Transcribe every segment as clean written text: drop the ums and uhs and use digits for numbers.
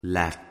lạc.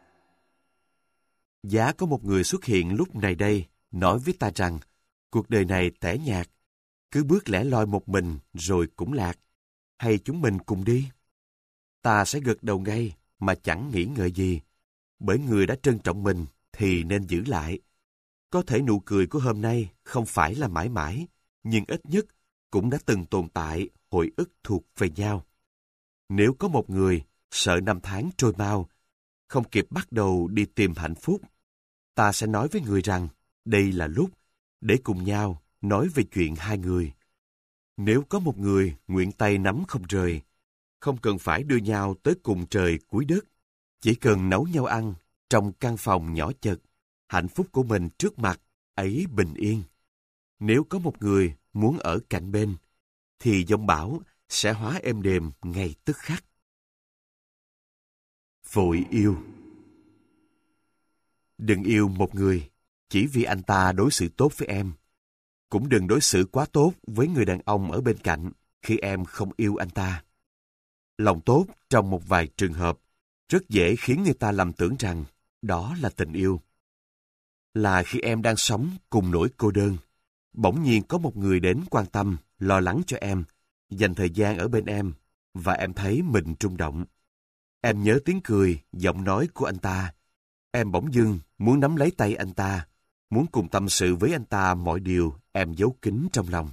Giá có một người xuất hiện lúc này đây, nói với ta rằng, cuộc đời này tẻ nhạt, cứ bước lẻ loi một mình rồi cũng lạc. Hay chúng mình cùng đi? Ta sẽ gật đầu ngay mà chẳng nghĩ ngợi gì, bởi người đã trân trọng mình thì nên giữ lại. Có thể nụ cười của hôm nay không phải là mãi mãi, nhưng ít nhất cũng đã từng tồn tại hồi ức thuộc về nhau. Nếu có một người sợ năm tháng trôi mau, không kịp bắt đầu đi tìm hạnh phúc, ta sẽ nói với người rằng đây là lúc để cùng nhau nói về chuyện hai người. Nếu có một người nguyện tay nắm không rời, không cần phải đưa nhau tới cùng trời cuối đất, chỉ cần nấu nhau ăn trong căn phòng nhỏ chật, hạnh phúc của mình trước mặt ấy bình yên. Nếu có một người muốn ở cạnh bên, thì giông bão sẽ hóa êm đềm ngay tức khắc. Vội yêu. Đừng yêu một người chỉ vì anh ta đối xử tốt với em. Cũng đừng đối xử quá tốt với người đàn ông ở bên cạnh khi em không yêu anh ta. Lòng tốt trong một vài trường hợp rất dễ khiến người ta lầm tưởng rằng đó là tình yêu. Là khi em đang sống cùng nỗi cô đơn, bỗng nhiên có một người đến quan tâm, lo lắng cho em, dành thời gian ở bên em, và em thấy mình rung động. Em nhớ tiếng cười, giọng nói của anh ta. Em bỗng dưng muốn nắm lấy tay anh ta, muốn cùng tâm sự với anh ta mọi điều em giấu kín trong lòng.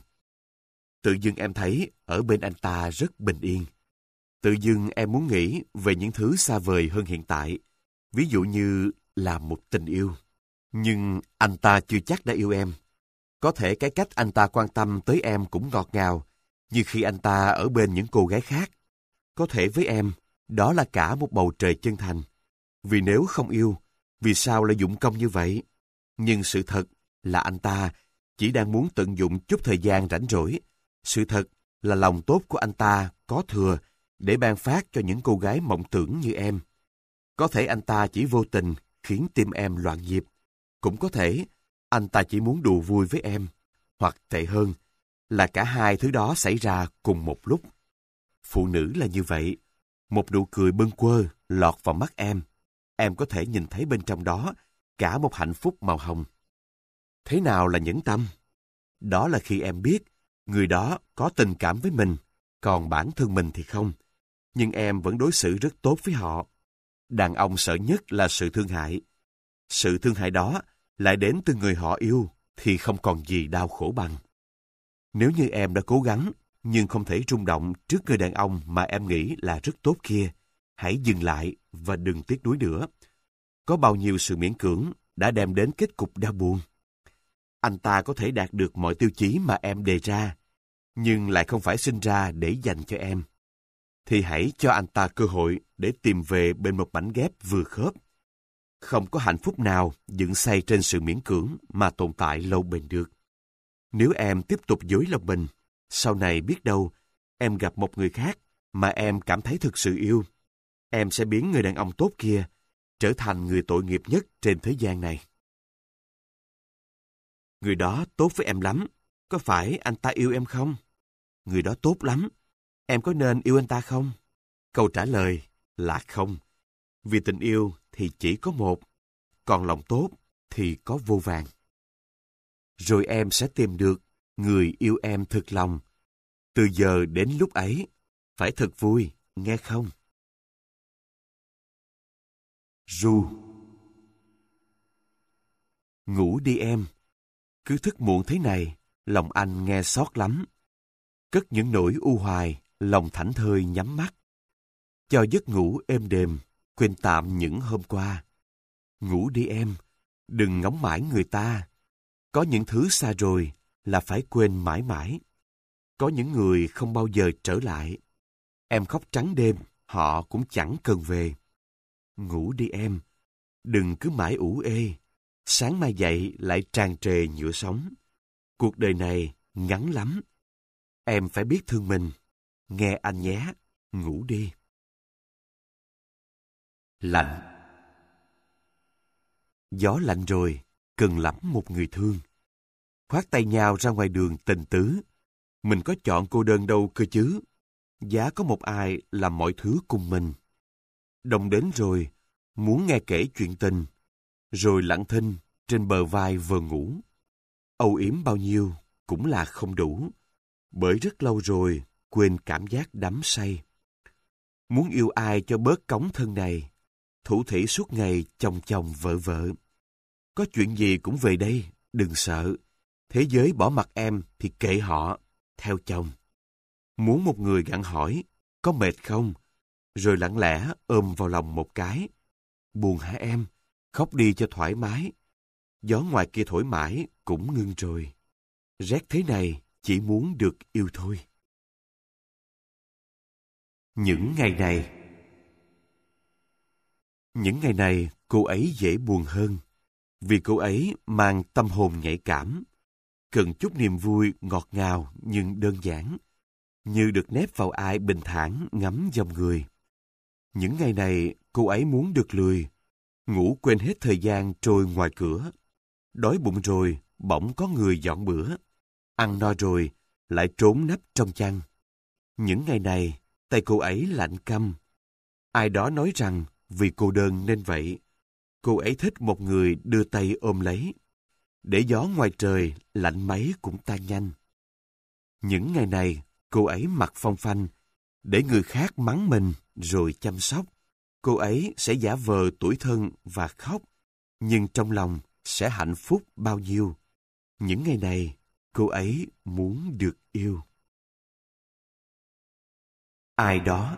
Tự dưng em thấy ở bên anh ta rất bình yên. Tự dưng em muốn nghĩ về những thứ xa vời hơn hiện tại, ví dụ như là một tình yêu. Nhưng anh ta chưa chắc đã yêu em. Có thể cái cách anh ta quan tâm tới em cũng ngọt ngào, như khi anh ta ở bên những cô gái khác. Có thể với em, đó là cả một bầu trời chân thành. Vì nếu không yêu, vì sao lại dụng công như vậy? Nhưng sự thật là anh ta chỉ đang muốn tận dụng chút thời gian rảnh rỗi. Sự thật là lòng tốt của anh ta có thừa để ban phát cho những cô gái mộng tưởng như em. Có thể anh ta chỉ vô tình khiến tim em loạn nhịp. Cũng có thể anh ta chỉ muốn đùa vui với em. Hoặc tệ hơn là cả hai thứ đó xảy ra cùng một lúc. Phụ nữ là như vậy. Một nụ cười bâng quơ lọt vào mắt em có thể nhìn thấy bên trong đó cả một hạnh phúc màu hồng. Thế nào là nhẫn tâm? Đó là khi em biết người đó có tình cảm với mình, còn bản thân mình thì không. Nhưng em vẫn đối xử rất tốt với họ. Đàn ông sợ nhất là sự thương hại. Sự thương hại đó lại đến từ người họ yêu thì không còn gì đau khổ bằng. Nếu như em đã cố gắng nhưng không thể rung động trước người đàn ông mà em nghĩ là rất tốt kia, hãy dừng lại và đừng tiếc nuối nữa. Có bao nhiêu sự miễn cưỡng đã đem đến kết cục đau buồn. Anh ta có thể đạt được mọi tiêu chí mà em đề ra, nhưng lại không phải sinh ra để dành cho em. Thì hãy cho anh ta cơ hội để tìm về bên một mảnh ghép vừa khớp. Không có hạnh phúc nào dựng xây trên sự miễn cưỡng mà tồn tại lâu bền được. Nếu em tiếp tục dối lòng mình, sau này biết đâu em gặp một người khác mà em cảm thấy thực sự yêu. Em sẽ biến người đàn ông tốt kia trở thành người tội nghiệp nhất trên thế gian này. Người đó tốt với em lắm. Có phải anh ta yêu em không? Người đó tốt lắm. Em có nên yêu anh ta không? Câu trả lời là không. Vì tình yêu thì chỉ có một, còn lòng tốt thì có vô vàn. Rồi em sẽ tìm được người yêu em thực lòng. Từ giờ đến lúc ấy, phải thật vui, nghe không? Ru. Ngủ đi em. Cứ thức muộn thế này, lòng anh nghe xót lắm. Cất những nỗi u hoài, lòng thảnh thơi nhắm mắt. Cho giấc ngủ êm đềm, quên tạm những hôm qua. Ngủ đi em, đừng ngóng mãi người ta. Có những thứ xa rồi là phải quên mãi mãi. Có những người không bao giờ trở lại. Em khóc trắng đêm, họ cũng chẳng cần về. Ngủ đi em, đừng cứ mãi ủ ê. Sáng mai dậy lại tràn trề nhựa sống. Cuộc đời này ngắn lắm. Em phải biết thương mình. Nghe anh nhé, ngủ đi. Lạnh. Gió lạnh rồi, cần lắm một người thương. Khoác tay nhau ra ngoài đường tình tứ. Mình có chọn cô đơn đâu cơ chứ. Giá có một ai làm mọi thứ cùng mình. Đông đến rồi, muốn nghe kể chuyện tình, rồi lặng thinh trên bờ vai vờ ngủ. Âu yếm bao nhiêu cũng là không đủ, bởi rất lâu rồi quên cảm giác đắm say. Muốn yêu ai cho bớt cống thân này, thủ thỉ suốt ngày chồng chồng vợ vợ. Có chuyện gì cũng về đây, đừng sợ. Thế giới bỏ mặc em thì kệ họ, theo chồng. Muốn một người gặng hỏi, có mệt không? Rồi lặng lẽ ôm vào lòng một cái. Buồn hả em? Khóc đi cho thoải mái. Gió ngoài kia thổi mãi cũng ngưng rồi. Rét thế này chỉ muốn được yêu thôi. Những ngày này cô ấy dễ buồn hơn, vì cô ấy mang tâm hồn nhạy cảm, cần chút niềm vui ngọt ngào nhưng đơn giản, như được nép vào ai bình thản ngắm dòng người. Những ngày này cô ấy muốn được lười, ngủ quên hết thời gian trôi ngoài cửa. Đói bụng rồi bỗng có người dọn bữa, ăn no rồi lại trốn nấp trong chăn. Những ngày này tay cô ấy lạnh căm. Ai đó nói rằng vì cô đơn nên vậy. Cô ấy thích một người đưa tay ôm lấy, để gió ngoài trời lạnh mấy cũng tan nhanh. Những ngày này cô ấy mặc phong phanh, để người khác mắng mình rồi chăm sóc. Cô ấy sẽ giả vờ tủi thân và khóc, nhưng trong lòng sẽ hạnh phúc bao nhiêu. Những ngày này cô ấy muốn được yêu. Ai đó.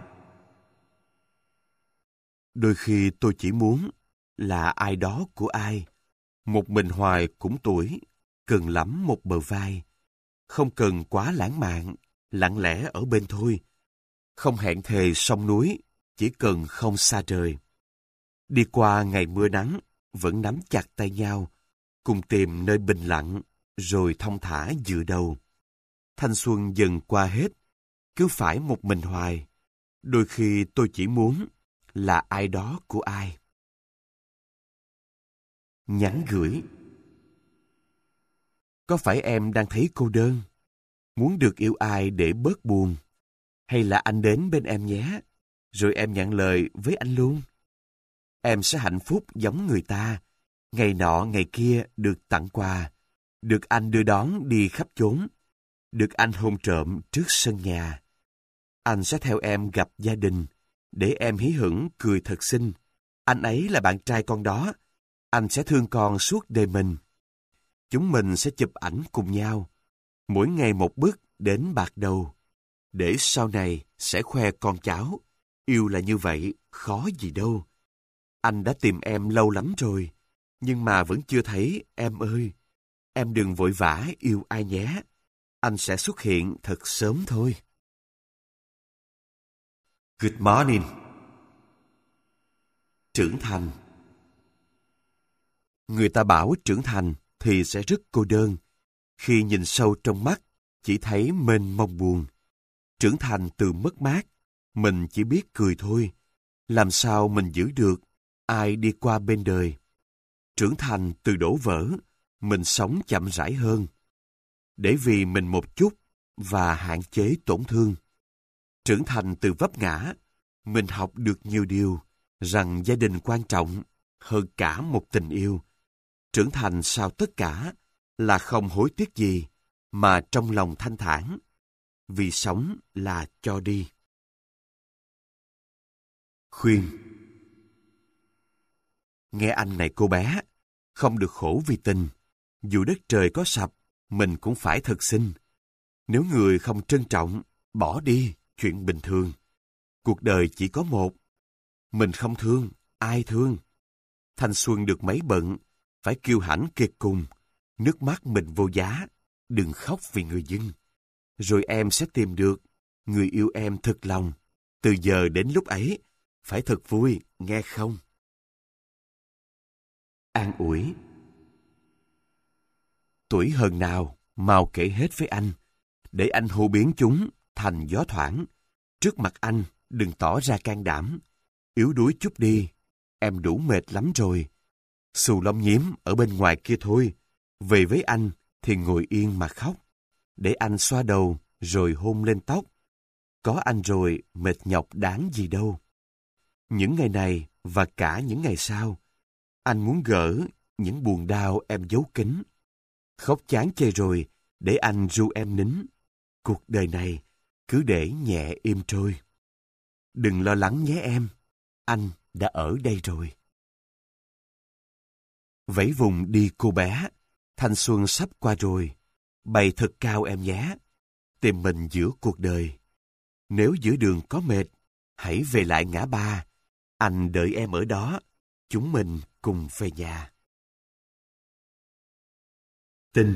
Đôi khi tôi chỉ muốn là ai đó của ai. Một mình hoài cũng tuổi, cần lắm một bờ vai. Không cần quá lãng mạn, lặng lẽ ở bên thôi. Không hẹn thề sông núi, chỉ cần không xa trời. Đi qua ngày mưa nắng, vẫn nắm chặt tay nhau, cùng tìm nơi bình lặng, rồi thong thả dựa đầu. Thanh xuân dần qua hết, cứ phải một mình hoài. Đôi khi tôi chỉ muốn là ai đó của ai. Nhắn gửi. Có phải em đang thấy cô đơn, muốn được yêu ai để bớt buồn? Hay là anh đến bên em nhé, rồi em nhận lời với anh luôn? Em sẽ hạnh phúc giống người ta, ngày nọ ngày kia được tặng quà, được anh đưa đón đi khắp chốn, được anh hôn trộm trước sân nhà. Anh sẽ theo em gặp gia đình, để em hí hửng cười thật xinh. Anh ấy là bạn trai con đó, anh sẽ thương con suốt đời mình. Chúng mình sẽ chụp ảnh cùng nhau, mỗi ngày một bức đến bạc đầu, để sau này sẽ khoe con cháu. Yêu là như vậy, khó gì đâu. Anh đã tìm em lâu lắm rồi, nhưng mà vẫn chưa thấy em ơi. Em đừng vội vã yêu ai nhé. Anh sẽ xuất hiện thật sớm thôi. Good morning. Trưởng thành. Người ta bảo trưởng thành thì sẽ rất cô đơn. Khi nhìn sâu trong mắt, chỉ thấy mênh mông buồn. Trưởng thành từ mất mát, mình chỉ biết cười thôi. Làm sao mình giữ được ai đi qua bên đời? Trưởng thành từ đổ vỡ, mình sống chậm rãi hơn, để vì mình một chút và hạn chế tổn thương. Trưởng thành từ vấp ngã, mình học được nhiều điều, rằng gia đình quan trọng hơn cả một tình yêu. Trưởng thành sau tất cả là không hối tiếc gì, mà trong lòng thanh thản, vì sống là cho đi. Khuyên. Nghe anh này cô bé, không được khổ vì tình. Dù đất trời có sập, mình cũng phải thật xinh. Nếu người không trân trọng, bỏ đi, chuyện bình thường. Cuộc đời chỉ có một. Mình không thương, ai thương? Thanh xuân được mấy bận, phải kiêu hãnh kiệt cùng. Nước mắt mình vô giá, đừng khóc vì người dưng. Rồi em sẽ tìm được người yêu em thật lòng. Từ giờ đến lúc ấy, phải thật vui, nghe không? An ủi. Tuổi hờn nào, mau kể hết với anh, để anh hô biến chúng thành gió thoảng. Trước mặt anh, đừng tỏ ra can đảm. Yếu đuối chút đi, em đủ mệt lắm rồi. Xù lông nhím ở bên ngoài kia thôi. Về với anh thì ngồi yên mà khóc. Để anh xoa đầu rồi hôn lên tóc. Có anh rồi mệt nhọc đáng gì đâu. Những ngày này và cả những ngày sau, anh muốn gỡ những buồn đau em giấu kín. Khóc chán chê rồi, để anh ru em nín. Cuộc đời này cứ để nhẹ im trôi. Đừng lo lắng nhé em, anh đã ở đây rồi. Vẫy vùng đi cô bé, thanh xuân sắp qua rồi. Bay thật cao em nhé, tìm mình giữa cuộc đời. Nếu giữa đường có mệt, hãy về lại ngã ba. Anh đợi em ở đó, chúng mình cùng về nhà. Tình.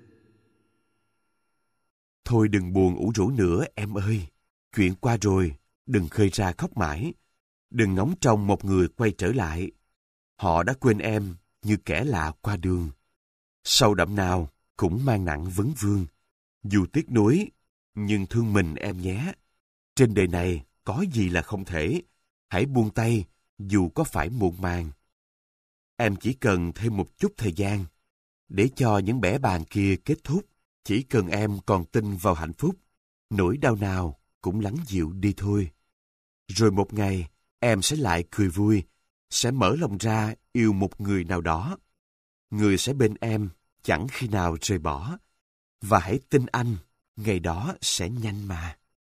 Thôi đừng buồn ủ rũ nữa em ơi. Chuyện qua rồi, đừng khơi ra khóc mãi. Đừng ngóng trông một người quay trở lại. Họ đã quên em như kẻ lạ qua đường. Sâu đậm nào cũng mang nặng vấn vương. Dù tiếc nuối, nhưng thương mình em nhé. Trên đời này có gì là không thể. Hãy buông tay, dù có phải muộn màng. Em chỉ cần thêm một chút thời gian. Để cho những bẽ bàng kia kết thúc, chỉ cần em còn tin vào hạnh phúc, nỗi đau nào cũng lắng dịu đi thôi. Rồi một ngày, em sẽ lại cười vui, sẽ mở lòng ra yêu một người nào đó. Người sẽ bên em, chẳng khi nào rời bỏ. Và hãy tin anh, ngày đó sẽ nhanh mà.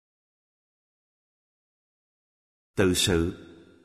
Tự sự.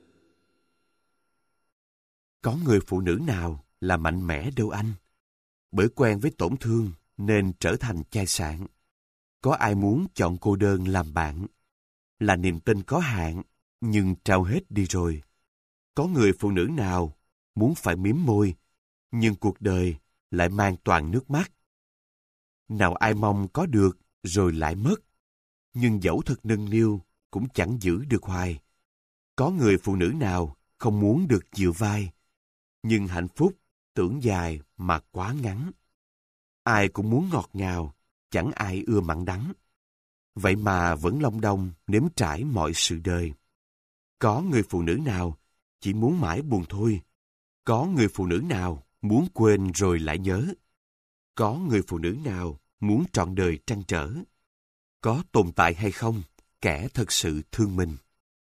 Có người phụ nữ nào là mạnh mẽ đâu anh. Bởi quen với tổn thương nên trở thành chai sạn. Có ai muốn chọn cô đơn làm bạn. Là niềm tin có hạn, nhưng trao hết đi rồi. Có người phụ nữ nào muốn phải miếm môi, nhưng cuộc đời lại mang toàn nước mắt. Nào ai mong có được rồi lại mất, nhưng dẫu thật nâng niu cũng chẳng giữ được hoài. Có người phụ nữ nào không muốn được dịu vai, nhưng hạnh phúc tưởng dài mà quá ngắn. Ai cũng muốn ngọt ngào, chẳng ai ưa mặn đắng. Vậy mà vẫn long đong nếm trải mọi sự đời. Có người phụ nữ nào chỉ muốn mãi buồn thôi. Có người phụ nữ nào muốn quên rồi lại nhớ. Có người phụ nữ nào muốn trọn đời trăn trở. Có tồn tại hay không kẻ thật sự thương mình.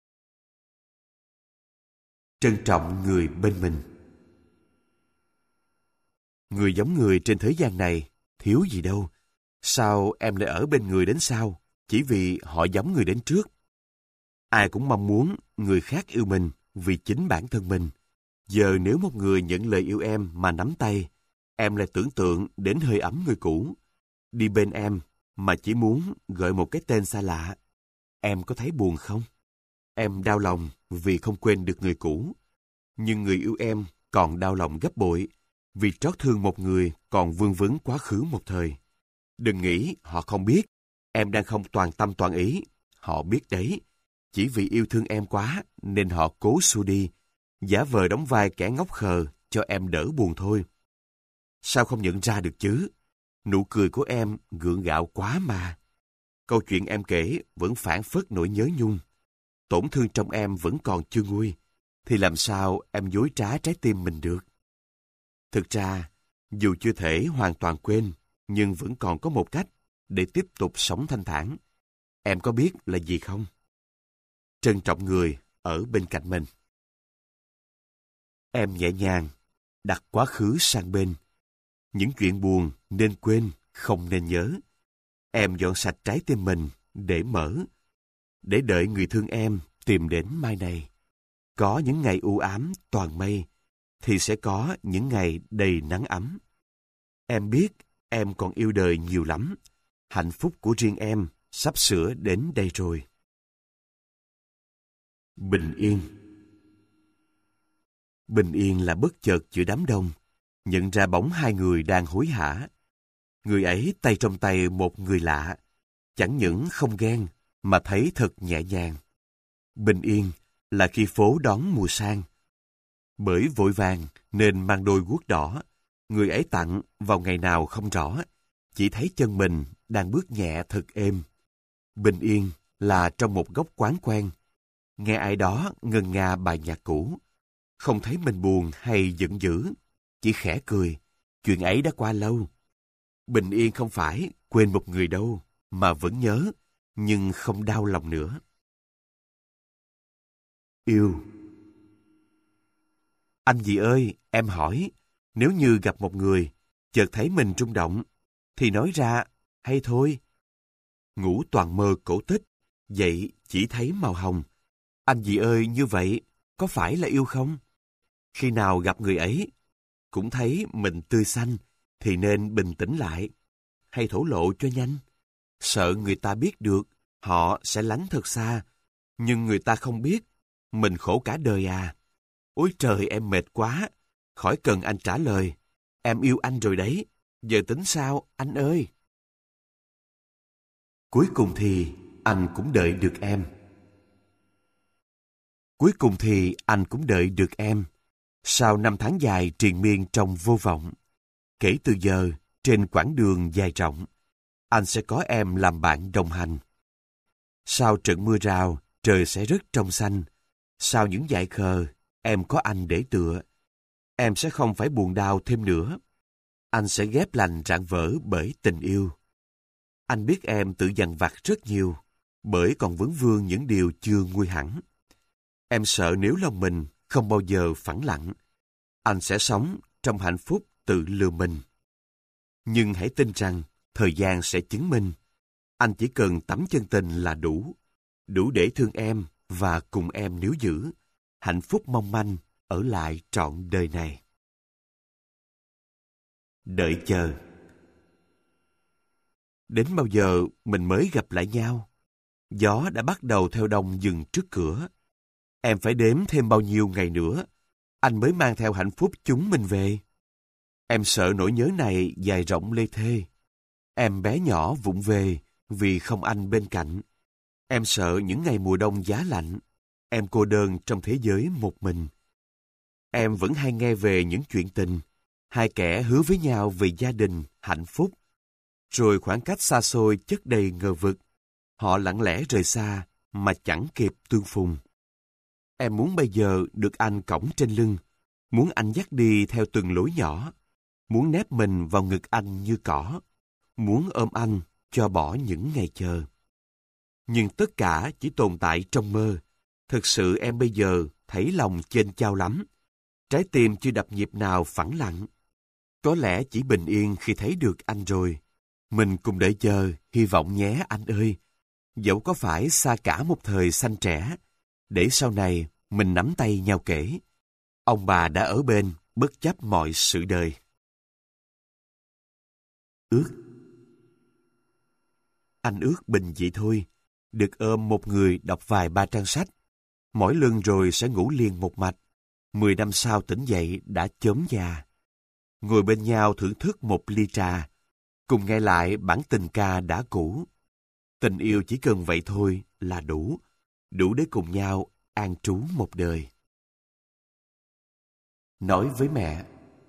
Trân trọng người bên mình. Người giống người trên thế gian này thiếu gì đâu. Sao em lại ở bên người đến sau chỉ vì họ giống người đến trước? Ai cũng mong muốn người khác yêu mình vì chính bản thân mình. Giờ nếu một người nhận lời yêu em mà nắm tay, em lại tưởng tượng đến hơi ấm người cũ. Đi bên em mà chỉ muốn gọi một cái tên xa lạ. Em có thấy buồn không? Em đau lòng vì không quên được người cũ. Nhưng người yêu em còn đau lòng gấp bội vì trót thương một người còn vương vấn quá khứ một thời. Đừng nghĩ họ không biết. Em đang không toàn tâm toàn ý. Họ biết đấy. Chỉ vì yêu thương em quá nên họ cố xua đi, giả vờ đóng vai kẻ ngốc khờ cho em đỡ buồn thôi. Sao không nhận ra được chứ? Nụ cười của em gượng gạo quá mà. Câu chuyện em kể vẫn phảng phất nỗi nhớ nhung. Tổn thương trong em vẫn còn chưa nguôi. Thì làm sao em dối trá trái tim mình được? Thực ra, dù chưa thể hoàn toàn quên, nhưng vẫn còn có một cách để tiếp tục sống thanh thản. Em có biết là gì không? Trân trọng người ở bên cạnh mình. Em nhẹ nhàng đặt quá khứ sang bên. Những chuyện buồn nên quên, không nên nhớ. Em dọn sạch trái tim mình để mở, để đợi người thương em tìm đến mai này. Có những ngày u ám toàn mây, thì sẽ có những ngày đầy nắng ấm. Em biết em còn yêu đời nhiều lắm. Hạnh phúc của riêng em sắp sửa đến đây rồi. Bình yên. Bình yên là bất chợt giữa đám đông, nhận ra bóng hai người đang hối hả. Người ấy tay trong tay một người lạ, chẳng những không ghen mà thấy thật nhẹ nhàng. Bình yên là khi phố đón mùa sang. Bởi vội vàng nên mang đôi guốc đỏ, người ấy tặng vào ngày nào không rõ, chỉ thấy chân mình đang bước nhẹ thật êm. Bình yên là trong một góc quán quen, nghe ai đó ngân nga bài nhạc cũ, không thấy mình buồn hay giận dữ, chỉ khẽ cười, chuyện ấy đã qua lâu. Bình yên không phải quên một người đâu, mà vẫn nhớ, nhưng không đau lòng nữa. Yêu. Anh dì ơi, em hỏi, nếu như gặp một người, chợt thấy mình rung động, thì nói ra, hay thôi. Ngủ toàn mơ cổ tích, dậy chỉ thấy màu hồng. Anh dì ơi, như vậy, có phải là yêu không? Khi nào gặp người ấy, cũng thấy mình tươi xanh, thì nên bình tĩnh lại, hay thổ lộ cho nhanh. Sợ người ta biết được, họ sẽ lánh thật xa, nhưng người ta không biết, mình khổ cả đời à. Ôi trời, em mệt quá, khỏi cần anh trả lời. Em yêu anh rồi đấy, giờ tính sao, anh ơi? Cuối cùng thì anh cũng đợi được em. Cuối cùng thì anh cũng đợi được em. Sau 5 tháng dài triền miên trong vô vọng, kể từ giờ, trên quãng đường dài rộng, anh sẽ có em làm bạn đồng hành. Sau trận mưa rào, trời sẽ rất trong xanh. Sau những dại khờ, em có anh để tựa. Em sẽ không phải buồn đau thêm nữa. Anh sẽ ghép lành rạn vỡ bởi tình yêu. Anh biết em tự dằn vặt rất nhiều, bởi còn vướng vương những điều chưa nguôi hẳn. Em sợ nếu lòng mình không bao giờ phẳng lặng, anh sẽ sống trong hạnh phúc tự lừa mình. Nhưng hãy tin rằng thời gian sẽ chứng minh. Anh chỉ cần tấm chân tình là đủ, đủ để thương em và cùng em níu giữ hạnh phúc mong manh ở lại trọn đời này. Đợi chờ. Đến bao giờ mình mới gặp lại nhau? Gió đã bắt đầu theo đông dừng trước cửa. Em phải đếm thêm bao nhiêu ngày nữa, anh mới mang theo hạnh phúc chúng mình về. Em sợ nỗi nhớ này dài rộng lê thê. Em bé nhỏ vụng về vì không anh bên cạnh. Em sợ những ngày mùa đông giá lạnh, em cô đơn trong thế giới một mình. Em vẫn hay nghe về những chuyện tình, hai kẻ hứa với nhau về gia đình, hạnh phúc. Rồi khoảng cách xa xôi chất đầy ngờ vực, họ lặng lẽ rời xa mà chẳng kịp tương phùng. Em muốn bây giờ được anh cõng trên lưng, muốn anh dắt đi theo từng lối nhỏ, muốn nép mình vào ngực anh như cỏ, muốn ôm anh cho bỏ những ngày chờ. Nhưng tất cả chỉ tồn tại trong mơ. Thực sự em bây giờ thấy lòng chênh chao lắm. Trái tim chưa đập nhịp nào phẳng lặng. Có lẽ chỉ bình yên khi thấy được anh rồi. Mình cùng đợi chờ, hy vọng nhé anh ơi. Dẫu có phải xa cả một thời xanh trẻ, để sau này mình nắm tay nhau kể. Ông bà đã ở bên, bất chấp mọi sự đời. Ước. Anh ước bình dị thôi, được ôm một người đọc vài ba trang sách. Mỏi lưng rồi sẽ ngủ liền một mạch. 10 năm sau tỉnh dậy đã chớm già. Ngồi bên nhau thưởng thức một ly trà, cùng nghe lại bản tình ca đã cũ. Tình yêu chỉ cần vậy thôi là đủ, đủ để cùng nhau an trú một đời. Nói với mẹ.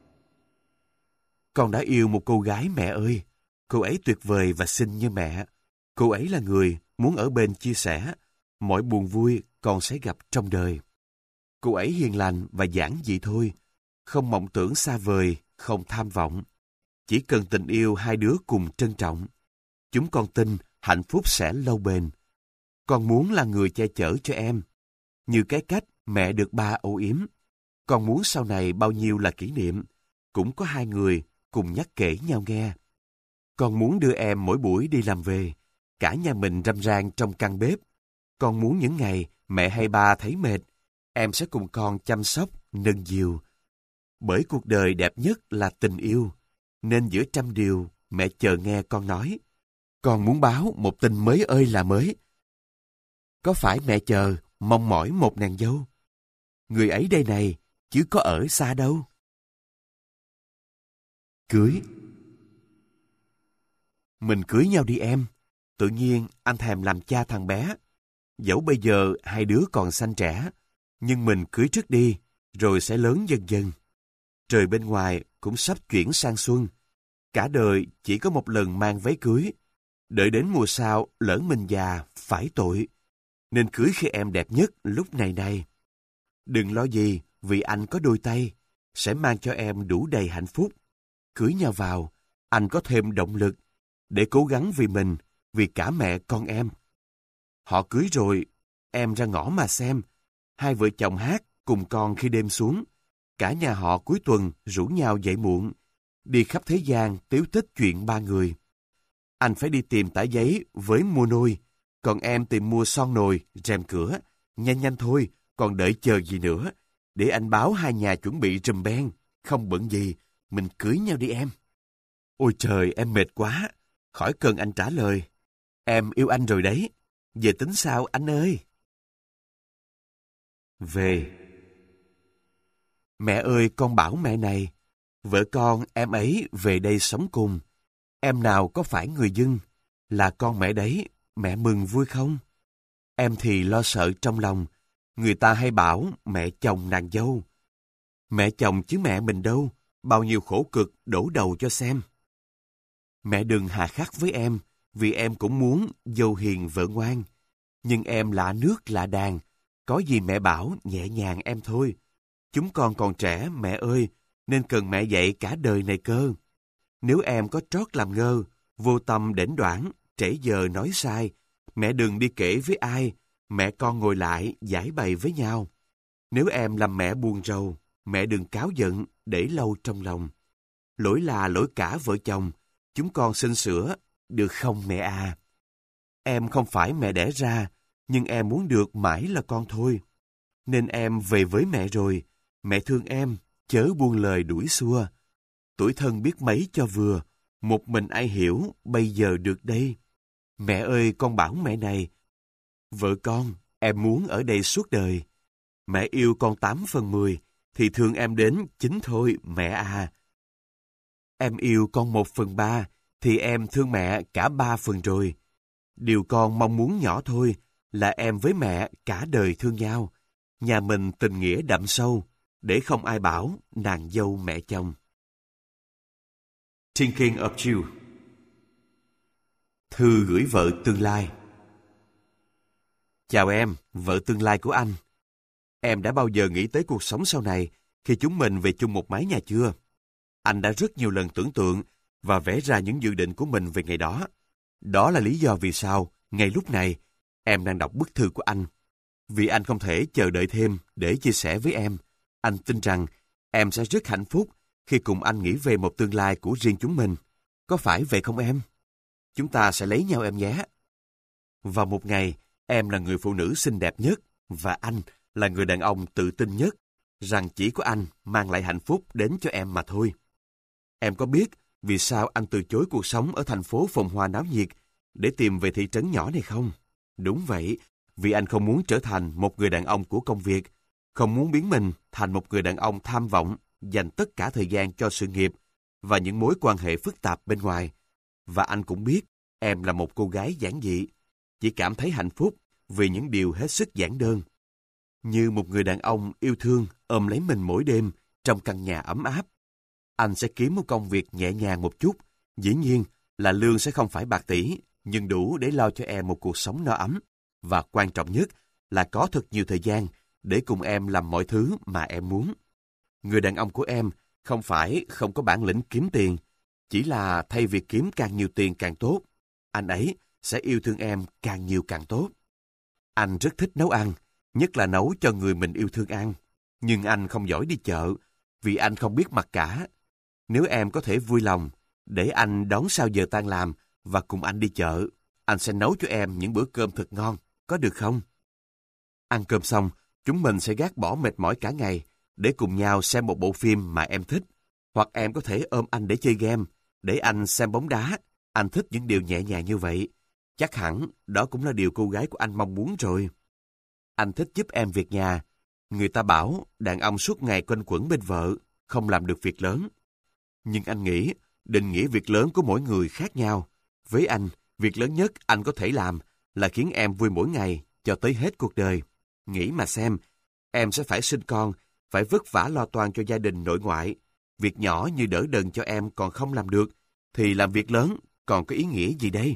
Con đã yêu một cô gái mẹ ơi. Cô ấy tuyệt vời và xinh như mẹ. Cô ấy là người muốn ở bên chia sẻ mọi buồn vui con sẽ gặp trong đời. Cô ấy hiền lành và giản dị thôi, không mộng tưởng xa vời, không tham vọng. Chỉ cần tình yêu hai đứa cùng trân trọng. Chúng con tin hạnh phúc sẽ lâu bền. Con muốn là người che chở cho em, như cái cách mẹ được ba âu yếm. Con muốn sau này bao nhiêu là kỷ niệm, cũng có hai người cùng nhắc kể nhau nghe. Con muốn đưa em mỗi buổi đi làm về, cả nhà mình râm ran trong căn bếp. Con muốn những ngày mẹ hay ba thấy mệt, em sẽ cùng con chăm sóc, nâng niu. Bởi cuộc đời đẹp nhất là tình yêu, nên giữa trăm điều mẹ chờ nghe con nói. Con muốn báo một tin mới ơi là mới. Có phải mẹ chờ, mong mỏi một nàng dâu? Người ấy đây này, chứ có ở xa đâu. Cưới. Mình cưới nhau đi em. Tự nhiên anh thèm làm cha thằng bé. Dẫu bây giờ hai đứa còn xanh trẻ, nhưng mình cưới trước đi, rồi sẽ lớn dần dần. Trời bên ngoài cũng sắp chuyển sang xuân. Cả đời chỉ có một lần mang váy cưới. Đợi đến mùa sau lỡ mình già, phải tội. Nên cưới khi em đẹp nhất lúc này này. Đừng lo gì, vì anh có đôi tay, sẽ mang cho em đủ đầy hạnh phúc. Cưới nhau vào, anh có thêm động lực để cố gắng vì mình, vì cả mẹ con em. Họ cưới rồi, em ra ngõ mà xem. Hai vợ chồng hát cùng con khi đêm xuống. cả nhà họ cuối tuần rủ nhau dậy muộn, đi khắp thế gian tếu tích chuyện ba người. Anh phải đi tìm tả giấy với mua nôi, còn em tìm mua son nồi, rèm cửa. Nhanh nhanh thôi, còn đợi chờ gì nữa, để anh báo hai nhà chuẩn bị rùm beng. Không bận gì, mình cưới nhau đi em. Ôi trời, em mệt quá. Khỏi cần anh trả lời. Em yêu anh rồi đấy. Về tính sao anh ơi? Về. Mẹ ơi, con bảo mẹ này, vợ con em ấy về đây sống cùng. Em nào có phải người dân, là con mẹ đấy, mẹ mừng vui không? Em thì lo sợ trong lòng, người ta hay bảo mẹ chồng nàng dâu. Mẹ chồng chứ mẹ mình đâu, bao nhiêu khổ cực đổ đầu cho xem. Mẹ đừng hà khắc với em, vì em cũng muốn dâu hiền vợ ngoan. Nhưng em lạ nước lạ đàn, có gì mẹ bảo nhẹ nhàng em thôi. Chúng con còn trẻ mẹ ơi, nên cần mẹ dạy cả đời này cơ. Nếu em có trót làm ngơ, vô tâm đểnh đoản, trễ giờ nói sai, mẹ đừng đi kể với ai, mẹ con ngồi lại giải bày với nhau. Nếu em làm mẹ buồn rầu, mẹ đừng cáu giận, để lâu trong lòng. Lỗi là lỗi cả vợ chồng, chúng con xin sửa, được không mẹ à? Em không phải mẹ đẻ ra, nhưng em muốn được mãi là con thôi. Nên em về với mẹ rồi, mẹ thương em, chớ buông lời đuổi xua. Tuổi thân biết mấy cho vừa, một mình ai hiểu bây giờ được đây. Mẹ ơi, con bảo mẹ này, vợ con, em muốn ở đây suốt đời. Mẹ yêu con 8/10, thì thương em đến 9 thôi, mẹ à. Em yêu con 1/3, thì em thương mẹ cả 3 phần rồi. Điều con mong muốn nhỏ thôi, là em với mẹ cả đời thương nhau. Nhà mình tình nghĩa đậm sâu, để không ai bảo nàng dâu mẹ chồng. Thinking of you. Thư gửi vợ tương lai. Chào em, vợ tương lai của anh. Em đã bao giờ nghĩ tới cuộc sống sau này khi chúng mình về chung một mái nhà chưa? Anh đã rất nhiều lần tưởng tượng và vẽ ra những dự định của mình về ngày đó. Đó là lý do vì sao, ngay lúc này, em đang đọc bức thư của anh. Vì anh không thể chờ đợi thêm để chia sẻ với em. Anh tin rằng em sẽ rất hạnh phúc khi cùng anh nghĩ về một tương lai của riêng chúng mình. Có phải vậy không em? Chúng ta sẽ lấy nhau em nhé. Vào một ngày, em là người phụ nữ xinh đẹp nhất và anh là người đàn ông tự tin nhất rằng chỉ có anh mang lại hạnh phúc đến cho em mà thôi. Em có biết vì sao anh từ chối cuộc sống ở thành phố phồn hoa náo nhiệt để tìm về thị trấn nhỏ này không? Đúng vậy, vì anh không muốn trở thành một người đàn ông của công việc, không muốn biến mình thành một người đàn ông tham vọng, dành tất cả thời gian cho sự nghiệp và những mối quan hệ phức tạp bên ngoài. Và anh cũng biết em là một cô gái giản dị, chỉ cảm thấy hạnh phúc vì những điều hết sức giản đơn. Như một người đàn ông yêu thương ôm lấy mình mỗi đêm trong căn nhà ấm áp. Anh sẽ kiếm một công việc nhẹ nhàng một chút, dĩ nhiên là lương sẽ không phải bạc tỷ, nhưng đủ để lo cho em một cuộc sống no ấm. Và quan trọng nhất là có thật nhiều thời gian để cùng em làm mọi thứ mà em muốn. Người đàn ông của em không phải không có bản lĩnh kiếm tiền, chỉ là thay vì kiếm càng nhiều tiền càng tốt, anh ấy sẽ yêu thương em càng nhiều càng tốt. Anh rất thích nấu ăn, nhất là nấu cho người mình yêu thương ăn. Nhưng anh không giỏi đi chợ, vì anh không biết mặc cả. Nếu em có thể vui lòng, để anh đón sau giờ tan làm và cùng anh đi chợ, anh sẽ nấu cho em những bữa cơm thật ngon, có được không? Ăn cơm xong, chúng mình sẽ gác bỏ mệt mỏi cả ngày để cùng nhau xem một bộ phim mà em thích. Hoặc em có thể ôm anh để chơi game, để anh xem bóng đá. Anh thích những điều nhẹ nhàng như vậy. Chắc hẳn đó cũng là điều cô gái của anh mong muốn rồi. Anh thích giúp em việc nhà. Người ta bảo đàn ông suốt ngày quanh quẩn bên vợ, không làm được việc lớn. Nhưng anh nghĩ định nghĩa việc lớn của mỗi người khác nhau. Với anh, việc lớn nhất anh có thể làm là khiến em vui mỗi ngày cho tới hết cuộc đời. Nghĩ mà xem, em sẽ phải sinh con, phải vất vả lo toan cho gia đình nội ngoại. Việc nhỏ như đỡ đần cho em còn không làm được, thì làm việc lớn còn có ý nghĩa gì đây?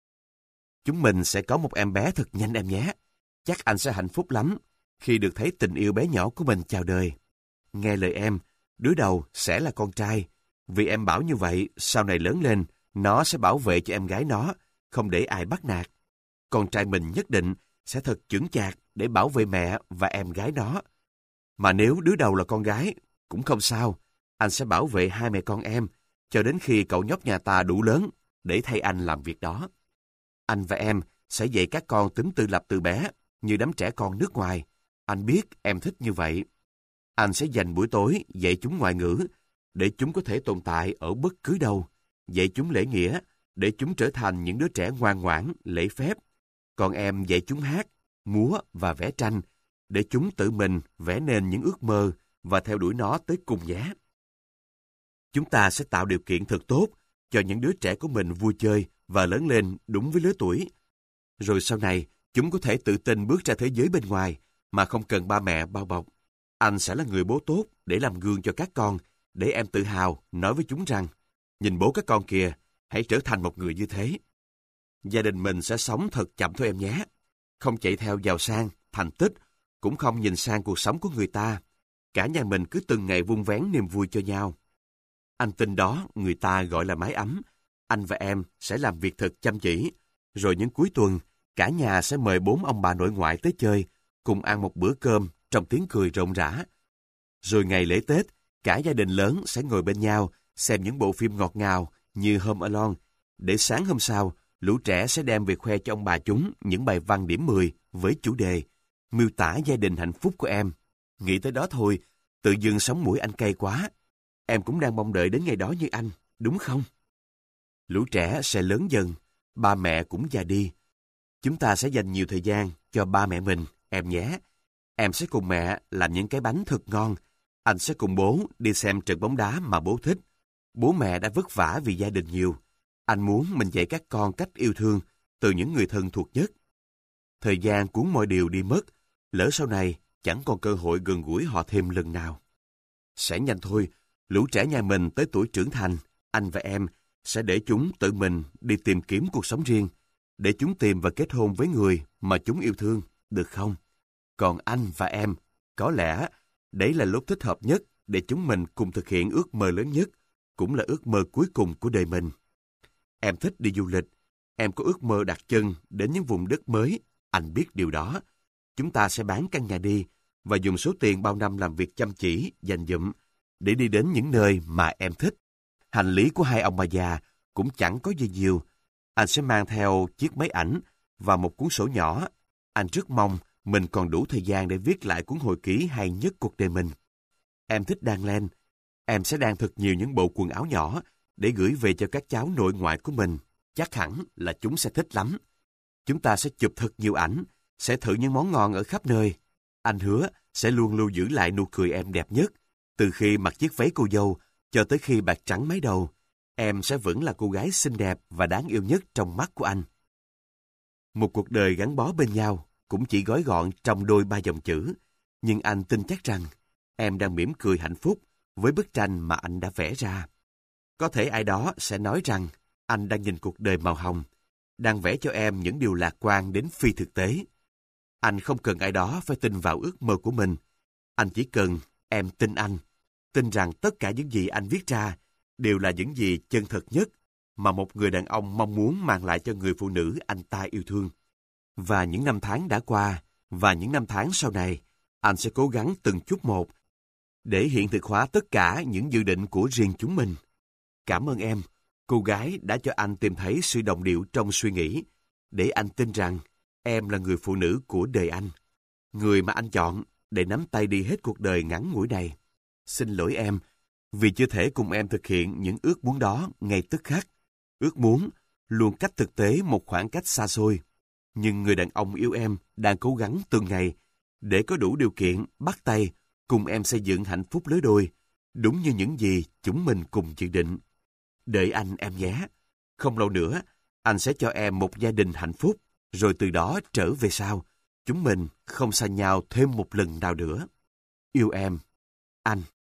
Chúng mình sẽ có một em bé thật nhanh em nhé. Chắc anh sẽ hạnh phúc lắm khi được thấy tình yêu bé nhỏ của mình chào đời. Nghe lời em, đứa đầu sẽ là con trai. Vì em bảo như vậy, sau này lớn lên, nó sẽ bảo vệ cho em gái nó, không để ai bắt nạt. Con trai mình nhất định sẽ thật chững chạc để bảo vệ mẹ và em gái nó. Mà nếu đứa đầu là con gái, Cũng không sao, anh sẽ bảo vệ hai mẹ con em cho đến khi cậu nhóc nhà ta đủ lớn để thay anh làm việc đó. Anh và em sẽ dạy các con tính tự lập từ bé, như đám trẻ con nước ngoài. Anh biết em thích như vậy. Anh sẽ dành buổi tối dạy chúng ngoại ngữ, để chúng có thể tồn tại ở bất cứ đâu. Dạy chúng lễ nghĩa, để chúng trở thành những đứa trẻ ngoan ngoãn, lễ phép. Còn em dạy chúng hát, múa và vẽ tranh, để chúng tự mình vẽ nên những ước mơ và theo đuổi nó tới cùng nhé. Chúng ta sẽ tạo điều kiện thật tốt cho những đứa trẻ của mình vui chơi và lớn lên đúng với lứa tuổi. Rồi sau này, chúng có thể tự tin bước ra thế giới bên ngoài mà không cần ba mẹ bao bọc. Anh sẽ là người bố tốt để làm gương cho các con, để em tự hào nói với chúng rằng, nhìn bố các con kìa, hãy trở thành một người như thế. Gia đình mình sẽ sống thật chậm thôi em nhé. Không chạy theo giàu sang, thành tích, cũng không nhìn sang cuộc sống của người ta. Cả nhà mình cứ từng ngày vun vén niềm vui cho nhau. Anh tin đó người ta gọi là mái ấm. Anh và em sẽ làm việc thật chăm chỉ. Rồi những cuối tuần, cả nhà sẽ mời 4 ông bà nội ngoại tới chơi, cùng ăn một bữa cơm trong tiếng cười rộn rã. Rồi ngày lễ Tết, cả gia đình lớn sẽ ngồi bên nhau xem những bộ phim ngọt ngào như Home Alone. Để sáng hôm sau, lũ trẻ sẽ đem về khoe cho ông bà chúng những bài văn điểm 10 với chủ đề miêu tả gia đình hạnh phúc của em. Nghĩ tới đó thôi, tự dưng sống mũi anh cay quá. Em cũng đang mong đợi đến ngày đó như anh, đúng không? Lũ trẻ sẽ lớn dần, ba mẹ cũng già đi. Chúng ta sẽ dành nhiều thời gian cho ba mẹ mình, em nhé. Em sẽ cùng mẹ làm những cái bánh thật ngon. Anh sẽ cùng bố đi xem trận bóng đá mà bố thích. Bố mẹ đã vất vả vì gia đình nhiều. Anh muốn mình dạy các con cách yêu thương từ những người thân thuộc nhất. Thời gian cuốn mọi điều đi mất, lỡ sau này chẳng còn cơ hội gần gũi họ thêm lần nào. Sẽ nhanh thôi, lũ trẻ nhà mình tới tuổi trưởng thành, anh và em sẽ để chúng tự mình đi tìm kiếm cuộc sống riêng, để chúng tìm và kết hôn với người mà chúng yêu thương, được không? Còn anh và em, có lẽ đấy là lúc thích hợp nhất để chúng mình cùng thực hiện ước mơ lớn nhất, cũng là ước mơ cuối cùng của đời mình. Em thích đi du lịch, em có ước mơ đặt chân đến những vùng đất mới, anh biết điều đó. Chúng ta sẽ bán căn nhà đi và dùng số tiền bao năm làm việc chăm chỉ, dành dụm để đi đến những nơi mà em thích. Hành lý của hai ông bà già cũng chẳng có gì nhiều. Anh sẽ mang theo chiếc máy ảnh và một cuốn sổ nhỏ. Anh rất mong mình còn đủ thời gian để viết lại cuốn hồi ký hay nhất cuộc đời mình. Em thích đan len. Em sẽ đan thật nhiều những bộ quần áo nhỏ để gửi về cho các cháu nội ngoại của mình. Chắc hẳn là chúng sẽ thích lắm. Chúng ta sẽ chụp thật nhiều ảnh, sẽ thử những món ngon ở khắp nơi. Anh hứa sẽ luôn lưu giữ lại nụ cười em đẹp nhất. Từ khi mặc chiếc váy cô dâu cho tới khi bạc trắng mái đầu, em sẽ vẫn là cô gái xinh đẹp và đáng yêu nhất trong mắt của anh. Một cuộc đời gắn bó bên nhau cũng chỉ gói gọn trong đôi ba dòng chữ, nhưng anh tin chắc rằng em đang mỉm cười hạnh phúc với bức tranh mà anh đã vẽ ra. Có thể ai đó sẽ nói rằng anh đang nhìn cuộc đời màu hồng, đang vẽ cho em những điều lạc quan đến phi thực tế. Anh không cần ai đó phải tin vào ước mơ của mình. Anh chỉ cần em tin anh, tin rằng tất cả những gì anh viết ra đều là những gì chân thật nhất mà một người đàn ông mong muốn mang lại cho người phụ nữ anh ta yêu thương. Và những năm tháng đã qua, và những năm tháng sau này, anh sẽ cố gắng từng chút một để hiện thực hóa tất cả những dự định của riêng chúng mình. Cảm ơn em, cô gái đã cho anh tìm thấy sự đồng điệu trong suy nghĩ, để anh tin rằng em là người phụ nữ của đời anh, người mà anh chọn để nắm tay đi hết cuộc đời ngắn ngủi này. Xin lỗi em, vì chưa thể cùng em thực hiện những ước muốn đó ngay tức khắc. Ước muốn luôn cách thực tế một khoảng cách xa xôi. Nhưng người đàn ông yêu em đang cố gắng từng ngày để có đủ điều kiện bắt tay cùng em xây dựng hạnh phúc lứa đôi, đúng như những gì chúng mình cùng dự định. Đợi anh em nhé. Không lâu nữa, anh sẽ cho em một gia đình hạnh phúc, rồi từ đó trở về sau, chúng mình không xa nhau thêm một lần nào nữa. Yêu em, anh.